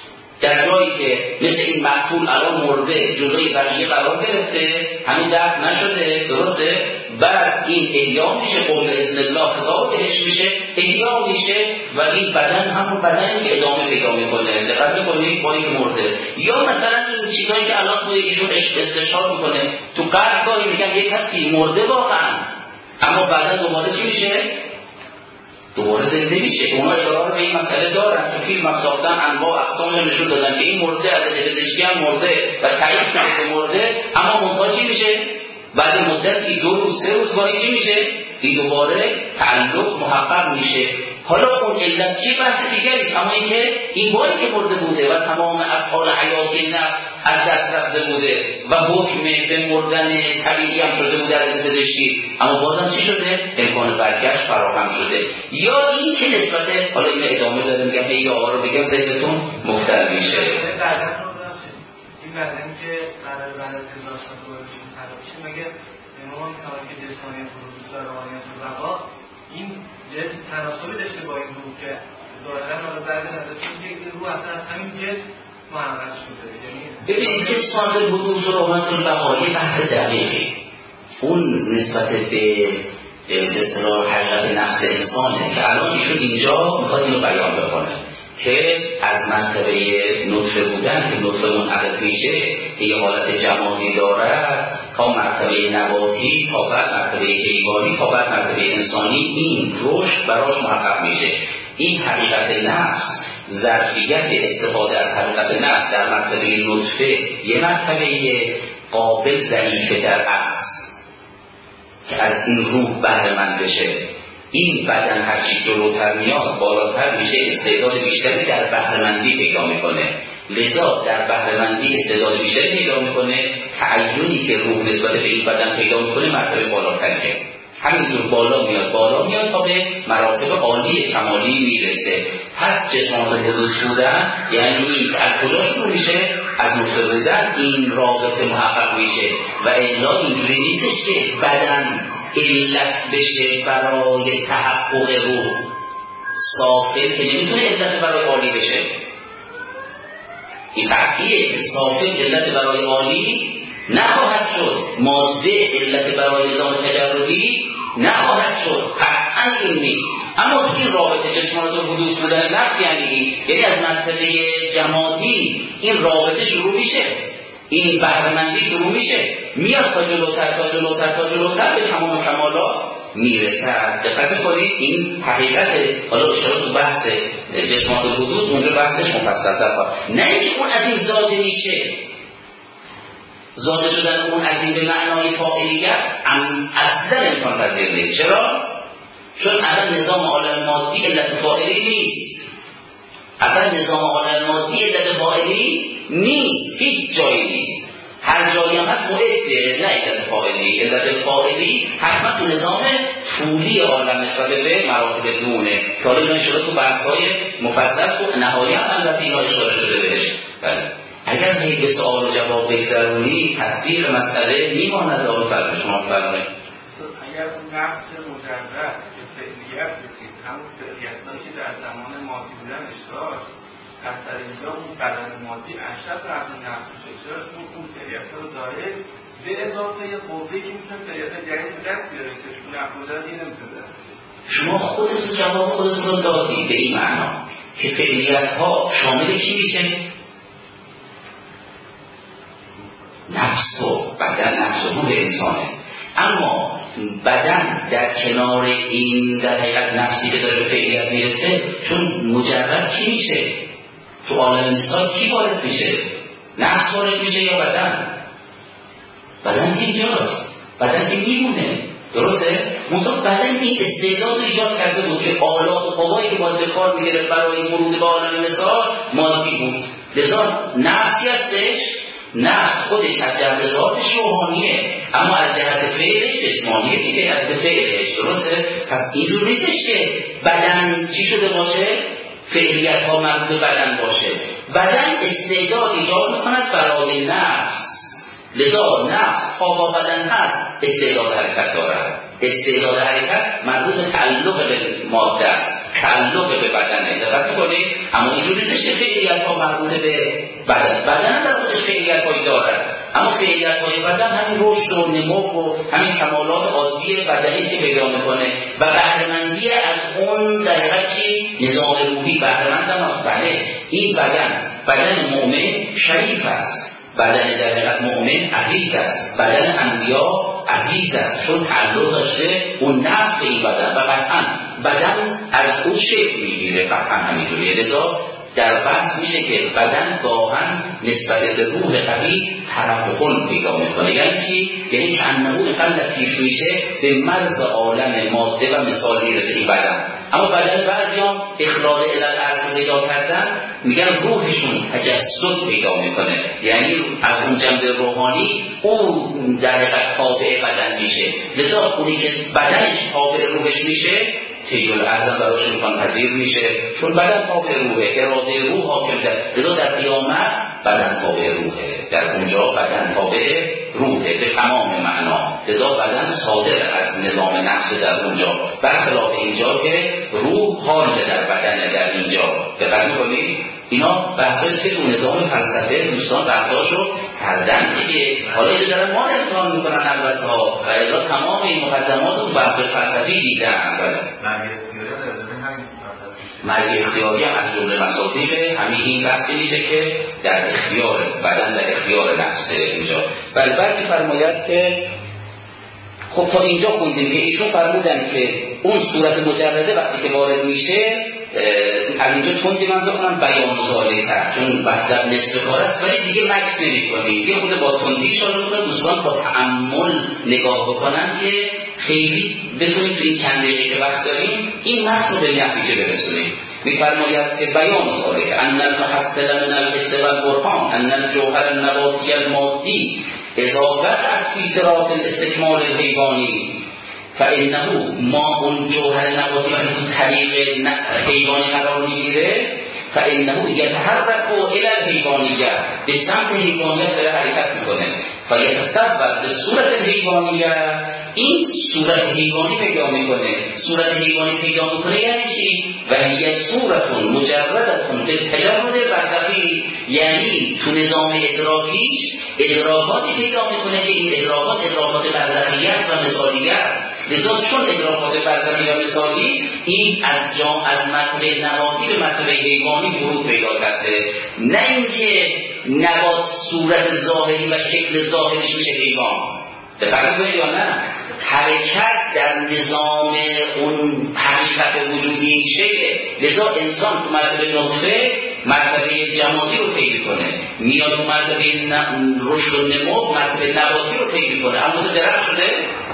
[SPEAKER 1] در جایی که مثل این مقتول الان مرده جلوی بقیه قرار گرفته، همین دفع نشده، درسته؟ بعد این احیا میشه، قول اذن الله خطاب بهش میشه، احیا میشه و این بدن همون بدنی که ادامه پیدا میکنه. دقت میکنید با این مرده. یا مثلا این چیزایی که الان توی ایشون استشار میکنه تو قبر گاهی میگن یک کسی مرده واقعا اما بعدا دوباره چی میشه؟ دوباره زنده میشه. اونا اداره به این مسئله دارن تو فیلم هم ساختن، انواع اقسام نشون دادن که این مرده از پزشکی هم مرده و تایید شده که مرده، اما منتها چی میشه؟ بعد مدتی دو روز سه روز گاهی چی میشه؟ این دوباره تعلق محقق میشه. حالا اون علت چی؟ بحث دیگری است، اما اینکه این باری که مرده بوده و تمام افعال حیاتی نفس از دست رفته بوده و حکم به مردن طبیعی هم شده بوده از این پزشکی، اما بازم چی شده؟ امکان برگشت فراهم شده. یا این که نسبت حالا این ادامه داره میگم یا رو بگم ذهنتون مختل میشه.
[SPEAKER 2] این
[SPEAKER 5] بدن که قرار بعد از هزار سال دوباره بشیم خراب بشه، مگه امام میگه که جسمانی فروز و روحانیت و بقا این جسم تناسبی داشته با این روح که ظاهرا حالا بعضی نظرش میگه که روح اصلا از همین جسم محقق شده. یعنی
[SPEAKER 1] ببینید چه صاحب حدوث و روحانیت و بقا یه بحث دقیقی اون نسبت به به اصطلاح حقیقت نفس انسانه که الان ایشون اینجا میخواد اینو بیان بکنه که از منطقه نطفه بودن که نطفه منعقد میشه که یه حالت جمادی دارد تا مرتبه نباتی تا بعد مرتبه حیوانی تا بعد مرتبه انسانی این رشد براش محقق میشه. این حقیقت نفس، ظرفیت استفاده از حقیقت نفس در مرتبه نطفه یه مرتبه قابل ضعیفه در عکس که از این روح بهره مند بشه. این بدن هرچی جلوتر میاد بالاتر میشه استعداد بیشتری در بهره‌مندی پیدا میکنه، لذا در بهره‌مندی استعداد بیشتری پیدا میکنه. تعینی که روح نسبت به این بدن پیدا میکنه مرتبه بالاتره، همینجور بالا میاد بالا میاد تا به مراتب عالی کمالی میرسه. پس جسمات حدوث بودن یعنی از کجا شروع میشه؟ از نطفه بودن این رابطه محقق میشه و الا اینجوری نیستش که بدن علت بشه برای تحقق روح. سافل که نمیتونه علت برای عالی بشه، این قطعیه که سافل علت برای عالی نخواهد شد، ماده علت برای نظام تجربی نخواهد شد، قطعا این نیست. اما تو این رابطه جسمانات و حدوث بودن نفس یعنی این یعنی از منطقه جمادی این رابطه شروع میشه، این بهره‌مندی شروع میشه، میاد تا جلوتر تا جلوتر تا جلوتر به تمام کمالات میرسد. دقت کنید این حقیقت. حالا اشاره تو بحث جسمات الحدوث اونجا بحثش مفصل‌تر باشه، نه اینکه اون از این زاده میشه. زاده شدن اون از این به معنای فاعلیت اصلا امکان پذیر نیست. چرا؟ چون اصلا نظام عالم مادی علت فاعلی نیست، اصلا نظام عالم مادی علت فاعلی نیست، هیچ جایی نیست. هر جایی هم هست معده، نه علت فاعلی. علت فاعلی حتما تو نظام طولی عالم نسبت به مراتب دونه که حالا اینا شده تو بحث‌های مفصل تو نهایی هم البته اینا اشاره شده بهش. بله اگر هی به سوال و جواب بگذرونی تصویر مسئله میماند. آقای فرد شما فرمایید.
[SPEAKER 5] اگر اون نفس مجرد به فعلیت رسید، همون فعلیت‌هایی که در زمان مادی بودنش داشت، از در اینجا اون بدن مادی اشرف رو از اون نفس شد، اون اون فعلیت‌ها رو داره به اضافه قوه‌ای که میتونه فعلیت جدید دست بیاره که شما نفوذات این نمیتونه دست بیاره.
[SPEAKER 1] شما خودتون جواب خودتون رو دادید به این معنا که فعلیت‌ها شامل چی میشه؟ نفس و بدن، نفس و روح انسانه. اما بدن در کنار این در حقیقت نفسی که داره به فعلیت میرسه چون مجرد چی میشه؟ تو عالم مثال کی وارد میشه؟ نفس وارد میشه یا بدن؟ بدن اینجاست، بدن که میمونه، درسته؟ منطقه بدن این استعداد ایجاد کرده بود که آلات و قوایی که باید به کار میگرفت برای ورود به عالم مثال مادی بود. لذا نفسی هستش، نفس خودش از جهت ذاتش روحانیه اما از جهت فعلش جسمانیه دیگه، از به فعلش، درسته؟ پس اینجور نیستش که بدن چی شده باشه؟ فعلیت ها مربوط به بدن باشه. بدن استعداد ایجاد میکند برای نفس، لذا نفس تا با بدن هست استعداد حرکت دارد. استعداد حرکت مربوط به تعلق به ماده است، تعلق به بدن. دقت می‌کنید؟ اما اینجوری نیست که فعلیت‌ها مربوط به بدن، بدن در خودش فعلیت‌هایی دارد، اما فعلیت‌های بدن همین رشد و نمو و همین کمالات عادی بدنی است که پیدا می‌کنه و بهره‌مندی از اون در حقیقت چی؟ نظام روحی بهره‌مند است. بله این بدن بدن مؤمن شریف است، بدن در حقیقت مؤمن عزیز است، بدن انبیا عزیز است چون تعلق داشته اون نفس به این بدن و قطعا بدن از اون شکل میگیره، قطعا همینجوریه. لذا در بحث میشه که بدن گاهن نسبت به روح قوی ترفقون پیدا میکنه. یعنی چی؟ یعنی که انهو قل لطیف میشه به مرز عالم ماده و مثال میرسه این بدن. اما بدن بعضیان اخراج الالعرض پیدا کردن میگن روحشون تجسد پیدا میکنه، یعنی از اون جنبه روحانی اون در حقیقت تابع بدن میشه. لذا اونی که بدنش تابع روحش میشه تیول اعظم براش امکان پذیر میشه چون بدن تابع روحه، اراده روح حاکم ده. لذا در قیامت بدن تابع روحه، در اونجا بدن تابع روحه به تمام معنا، لذا بدن صادر از نظام نفس در اونجا، برخلاف اینجا که روح حال در بدن در اینجا. دقت می‌کنید اینا بحثایی که تو نظام فلسفه دوستان بحثاشو کردن دیگه. حالا اینو دارن ما امتحان میکنن البته ها، و الا تمام این مقدمات رو بحث فلسفی دیدن. مرگ اختیاری هم از جمله مصادیق همین این بحثی میشه که در اختیار بدن، در اختیار نفسه اینجا. ولی بعد می‌فرماید که خب تا اینجا خوندیم که ایشون فرمودن که اون صورت مجرده وقتی که وارد میشه از اینجا توندی من بکنم بیان ظاهری تر، چون بحث در نصف کار است ولی دیگه مکس نمی کنیم، یه خود با تندی شده بکنم دوستان با تأمل نگاه بکنم که خیلی بتونیم تو این چند دقیقه که وقت داریم این متن رو به نتیجه برسونیم. می‌فرماید که بیان ظاهری ان المحصل من الحس والبرهان ان الجوهر النباتی المادی اذا وقع فی صراط الاستكمال الحیوانی فإنه ما اون جوهر نباتی وقتی اون طریق حیوانی قرار میگیره فإنه یتحرک الی الحیوانیه، به سمت حیوانیت داره حرکت میکنه. فیتصور به صورت حیوانیه، این صورت حیوانی پیدا میکنه. صورت حیوانی پیدا میکنه یعنی چی؟ و هی صورت مجردتون به تجرد برزخی، یعنی تو نظام ادراکیش ادراکاتی پیدا میکنه که این ادراکات ادراکات برزخی است و مثالی است. لذا چون ادراکات برزخی و مثالی این از جام از مرتبه نباتی به مرتبه حیوانی ورود پیدا کرده، نه اینکه نبات صورت ظاهری و شکل ظاهریش میشه حیوان. دقت کنید یا نه؟ حرکت در نظام اون حقیقت وجودی میشه. لذا انسان تو مرتبه نطفه مرتبه جمادی رو طی کنه، میاد تو مرتبه رشد و نمو مرتبه نباتی رو طی کنه. اما درخت شده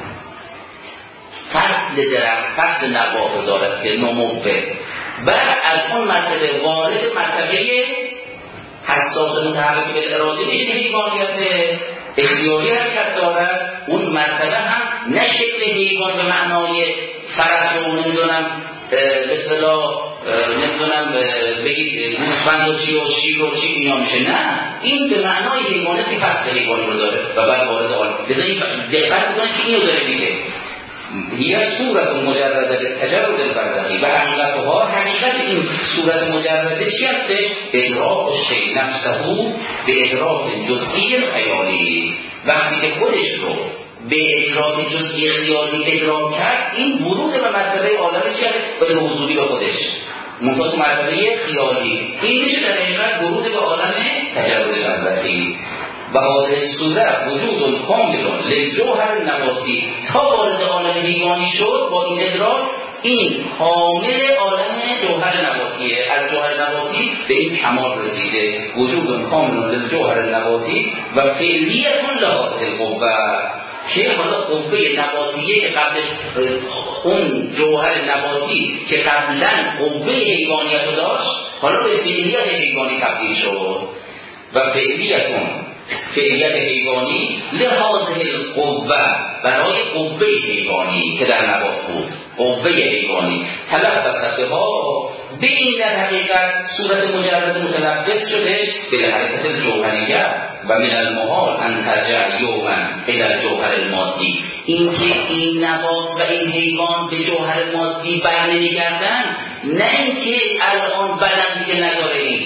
[SPEAKER 1] فصل درخت، فصل نبات دارد که نموه، بعد از اون مرتبه وارد مرتبه حساس متحرک به اراده میشه، حیوانیت اختیاری حرکت دارد. اون مرتبه هم نه شکل حیوان به معنای فرس و نمیدونم به اصطلاح نمیدونم بگید گوسفند و چی و شیر و چی اینا میشه، نه این به معنای حیوانیتی فصل حیوانی رو داره و بعد وارد آن. لذا این دقت بکنید که اینو داره میگه هی صورت مجرده به تجرد البرزخی و حقیقتها. حقیقت این صورت مجرده چی هستش؟ ادراک شیء نفسه به ادراک جزئی خیالی. وقتی که خودش رو به ادراک جزئی خیالی ادراک کرد، این ورود به مرتبه عالم چی هست؟ به حضوری به خودش منتها مرتبه خیالی. این میشه در حقیقت ورود به عالم تجرد البرزخی. و حاضر صورت وجود کامل للجوهر نباتی. تا وارد عالم حیوانی شد با این ادراک، این کامل عالم جوهر نباتیه. از جوهر نباتی به این کمال رسیده. وجود کامل للجوهر نباتی و فعلیتون لحاظ قوه، که حالا قوه نباتیه قبل اون جوهر نباتی که قبلا قوه حیوانیت رو داشت حالا به فعلیت حیوانی تبدیل شد. و فعلیتون فعلیت حیوانی لحاظ القوه، برای قوه حیوانی که در نبات بود، قوه حیوانی تلبس ها به این در حقیقت صورت مجرد متلبس شدش به حرکت الجوهریه و من المحال ان ترجع یوما الی الجوهر المادی. این که این نبات و این حیوان به جوهر مادی برنمیگردن، نه اینکه الان بدن دیگه نداره. این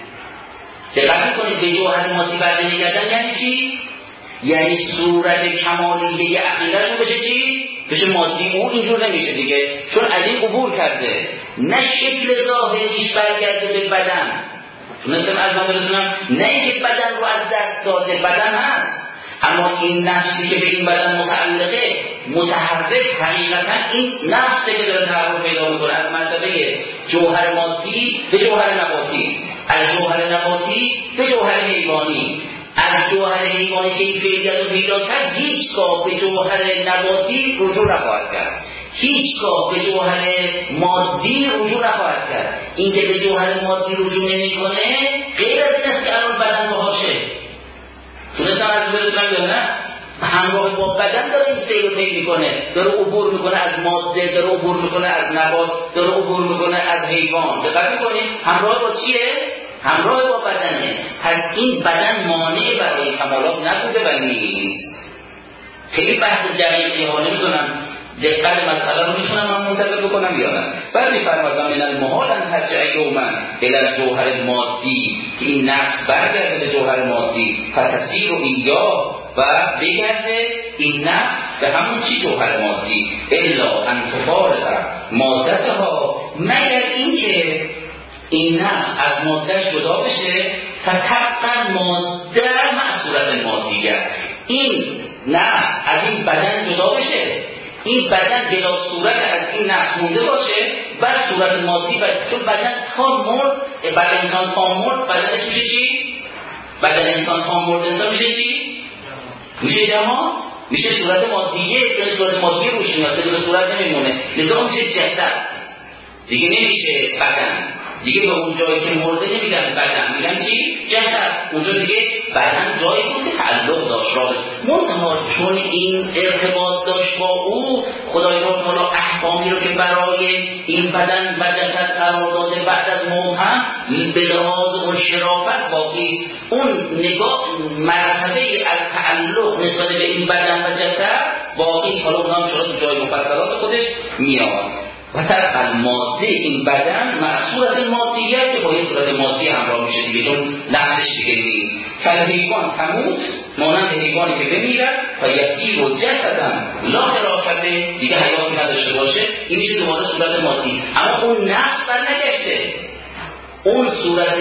[SPEAKER 1] دقت کنید به جوهر مادی برنمیگردن یعنی چی؟ یعنی صورت کمالیه عقیده‌شون بشه چی؟ بشه مادی. اون اینجور نمیشه دیگه، چون از این عبور کرده. نه شکل ظاهریش برگرده به بدن، تونستم از من برسونم، نه اینکه بدن رو از دست داده، بدن هست اما این نفسی که به این بدن متعلقه متحرک، حقیقتا این نفسی که داره تحرک پیدا میکنه از مرتبه جوهر مادی به جوهر نباتی، از جوهر نباتی به جوهر حیوانی، از جوهر حیوانی که این فعلیت رو پیدا کرد هیچگاه به جوهر نباتی رجوع نخواهد کرد، هیچگاه به جوهر مادی رجوع نخواهد کرد. این که به جوهر مادی رجوع نمیکنه غیر از این است که الان بدن باشه. تونستم از برسونم یا نه؟ همراه با بدن داره این سیر رو طی میکنه، داره عبور میکنه از ماده، داره عبور میکنه از نبات، داره عبور میکنه از حیوان. دقت میکنید همراه با چیه؟ همراه با بدنه. پس این بدن مانع برای کمالات نبوده و نیست. خیلی بحث دقیقی ها نمیدونم دقت مسئله رو میتونم من منتقل بکنم یا نه. بعد میفرمایند من المحال ان ترجع یوما الی الجوهر المادی، که این نفس برگرده به جوهر مادی، فتسیر و ایا و بگرده این نفس به همون چی جوهر مادی، الا ان تفارق مادتها، مگر اینکه این نفس از مادهش جدا بشه، فتبقى ماده مع صورت مادیه، این نفس از این بدن جدا بشه، این بدن بلا صورت از این نفس مونده باشه، بس صورت مادی باید. چون بدن تا مرد، بدن انسان تا مرد بدنش میشه چی؟ بدن انسان تا مرد انسان میشه چی؟ میشه جماعت، میشه صورت مادیه، چون صورت مادیه روش میاد، بدون صورت نمیمونه، لذا میشه جسد دیگه، نمیشه بدن دیگه. به اون جایی که مرده نمیگن بدن، میگن چی؟ جسد. اونجا دیگه بدن جایی بود که تعلق داشت رابط منتها، چون این ارتباط داشت با او، خدای تعالی احکامی رو که برای این بدن و جسد قرار داده بعد از موت هم به لحاظ اون شرافت باقی است. اون نگاه مرتبه از تعلق نسبت به این بدن و جسد باقی است. حالا اونها شاید تو جای مفصلات خودش میاد. و طرف ماده این بدن مع صورت مادیه، که با یه صورت مادی همراه میشه دیگه، چون نفسش دیگه نیست. کل حیوان تموت، مانند حیوانی که بمیرد، فیسیر و جسدم لا خرافته، دیگه حیاتی نداشته باشه، این میشه دوباره صورت مادی. اما اون نفس بر نگشته، اون صورت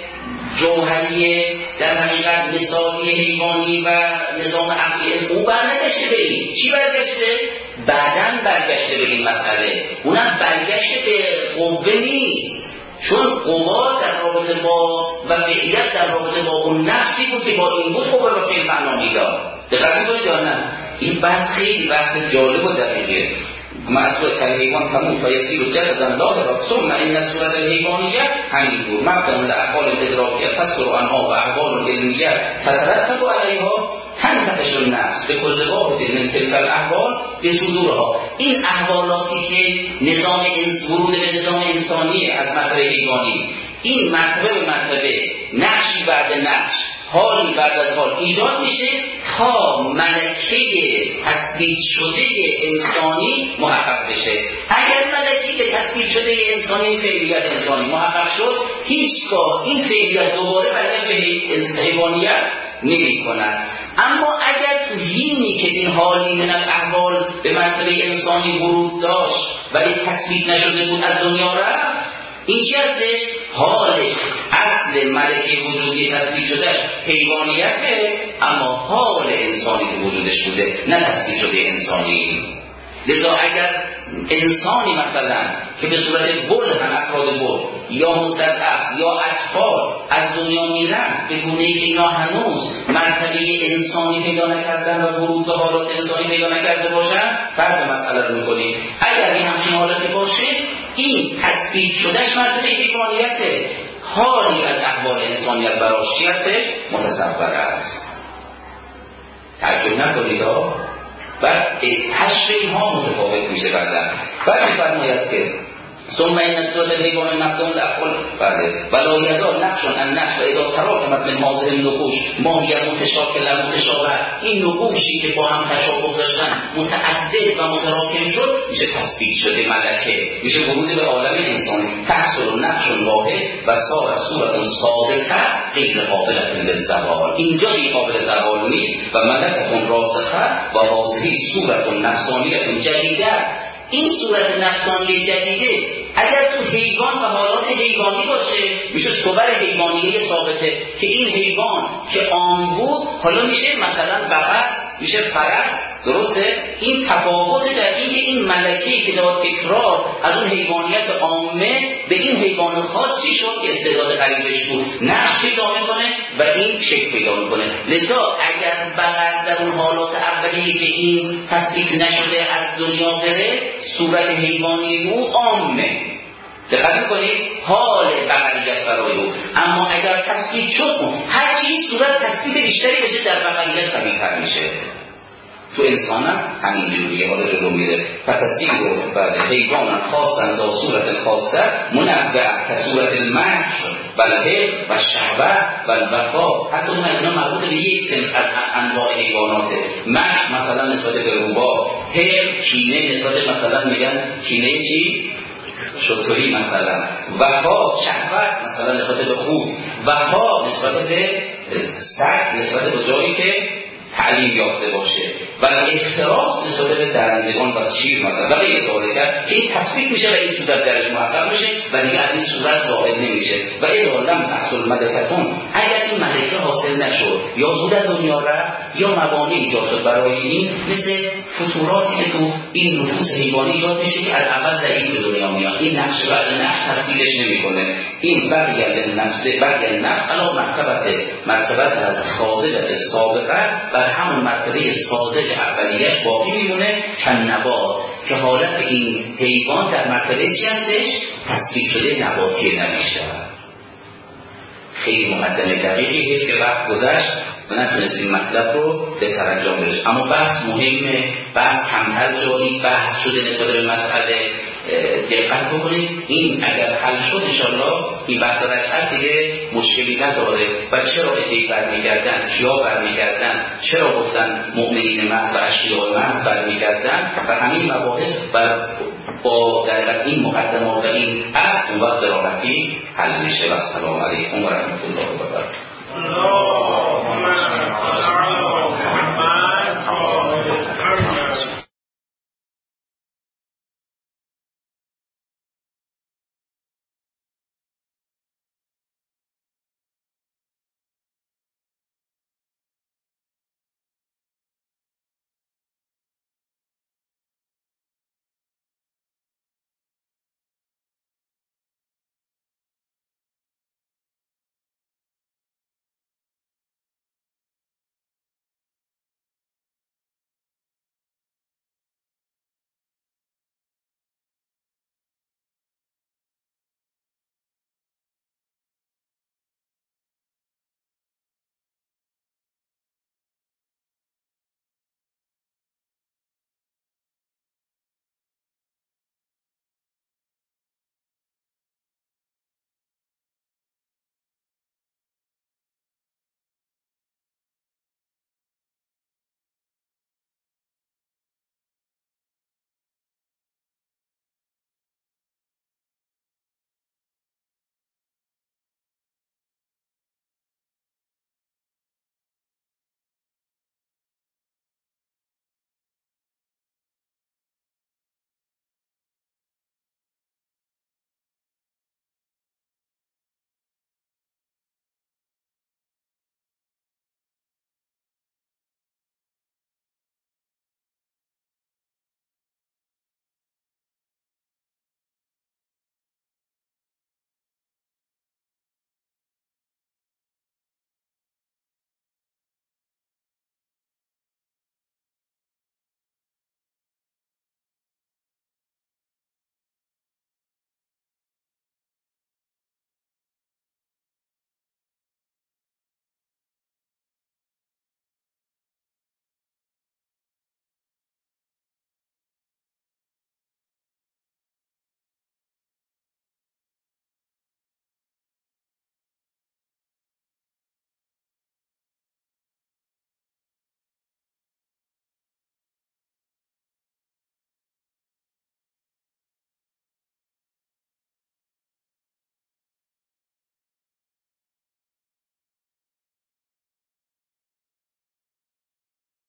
[SPEAKER 1] جوهریه در حقیقت مثالی حیوانی و نظام عقلی از او برنگشته به این. چی برگشته؟ بدن برگشته به این مسئله. اونم برگشته به قوه نیست، چون قوا در رابطه با و فعلیت در رابطه با اون نفسی بود که با این بود قوه و فعل معنا میداد. دقت می‌کنید یا نه؟ این بحث خیلی بحث جالب و دقیقه. مسئله الحیوان تموت و یسیر و جسدن لاغرا ثم این صورت الحیوانیه همینطور مبدأ الافعال الادراکیه تسر عنها و احوال علمیه تترتب علیها تنتقش النفس به کل واحد من تلک الاحوال به صدورها. این احوالاتی که نظام ورود به نظام انسانی از مرتبه حیوانی، این مرتبه به مرتبه، نقشی بعد نقش، حالی بعد از حال ایجاد میشه تا ملکه تثبیت شده انسانی محقق بشه. اگر ملکه تثبیت شده انسانی، فعلیت انسانی محقق شد، هیچگاه این فعلیت دوباره برگشت به حیوانیت نمی کند. اما اگر تو حینی که این حالی من الاحوال به مرتبه انسانی ورود داشت ولی تثبیت نشده بود از دنیا رفت، این چی هستش؟ حالش اصل ملکه وجودی تثبیت شدهش حیوانیته، اما حال انسانی که وجودش بوده نه تثبیت شده انسانی. لذا اگر انسانی مثلا که به صورت بل هم افراد بل یا مستضعف یا اطفال از دنیا میرن به گونه‌ای که اینا هنوز مرتبه انسانی پیدا نکردن و ورود به حالات انسانی پیدا نکرده باشن، فرض مسئله رو میکنیم اگر این همچین حالتی باشه، این تثبیت شدهش مرتبه حیوانیته، حالی از احوال انسانیت براش چی هستش؟ متصور است. تعجب نکنید ها. بعد حشر اینها متفاوت میشه بعدن. بعد میفرماید که ثم این صورت الحیوان مبدون الافعال بله ولا یزال نقش ان نقش و اذا تراکمت من هذه النقوش ما هی متشاکل متشابه، این نقوشی که با هم تشابه داشتن متعدد و متراکم شد میشه تثبیت شده ملکه، میشه ورود به عالم انسانی. تحصل نقش واحد و صار صورت ثابته غیر قابلة للزوال، اینجا این قابل زوال نیست و ملکتون راسخه و واضحی صورت نفسانیت جدیده. این صورت نفسانی جدیده اگر تو حیوان و حالات حیوانی باشه میشه صور حیوانیه ثابته که این حیوان که عام بود حالا میشه مثلا بقر، میشه فرس، درسته؟ این تفاوت در این که این ملکه‌ای که با تکرار از اون حیوانیت عامه به این حیوان خاص چی شد که استعداد قریبش بود نقش پیدا میکنه و این شکل پیدا میکنه. لذا اگر بقر در اون حالات اولیه که این تثبیت نشده از دنیا بره، صورت حیوانی او عامه، دقت میکنید حال بقریت برای او، اما اگر تثبیت شد هر چیز صورت تثبیت بیشتری بشه در بقریت قوی‌تر میشه. تو انسان هم همین جوریه. حالا جلو میره فتصدیق رو بعد حیوان خاصا زا صورت خاصه منبع که صورت المکر بلکه و شهوه و الوفا، حتی اون از اینا مربوط به یک سن از انواع حیواناته. مشت مثلا نسبت به روباه، هر کینه نسبت مثلا میگن کینه چی؟ شطوری مثلا. وفا شهوت مثلا نسبت به خوب، وفا نسبت به سگ نسبت به جایی که تعلیم یافته باشه، و احتراس نسبت به درندگان و شیر مثلا و غیر ذالک که این تثبیت میشه و این صورت درش محقق میشه و دیگه از این صورت زائد نمیشه. و اذا لم تحصل ملکتون، اگر این ملکه حاصل نشد یا زود دنیا رفت یا موانع ایجاد شد برای این، مثل فتوراتی که تو این نفوس حیوانی ایجاد میشه که از اول ضعیف به دنیا میاد، این نقش بعد نفس تصدیقش نمیکنه. این بقیه نفس بقیه نفس علا مرتبت مرتبت از سازجت سابقه بر همون مرتبه سازج اولیش باقی میمونه، که نبات که حالت این حیوان در مرتبه چی هستش؟ تصفیه شده نباتی نمیشه. خیلی مقدمه دقیقی هست که وقت گذشت و نتونستیم مطلب رو به سرانجام برسیم، اما بحث مهمه، بحث کمتر جایی بحث شده نسبت به مسئله. دقت بکنید این اگر حل شد انشالله این بحث رجعت دیگه مشکلی نداره. و چرا ادعی برمیگردن، کیا برمیگردن، چرا گفتن مؤمنین محض و اشقیاء محض برمیگردن و همین مباحث و با در این مقدمه و این اصل وقت راحتی حل میشه. و السلام علیکم و رحمت الله و برکاته.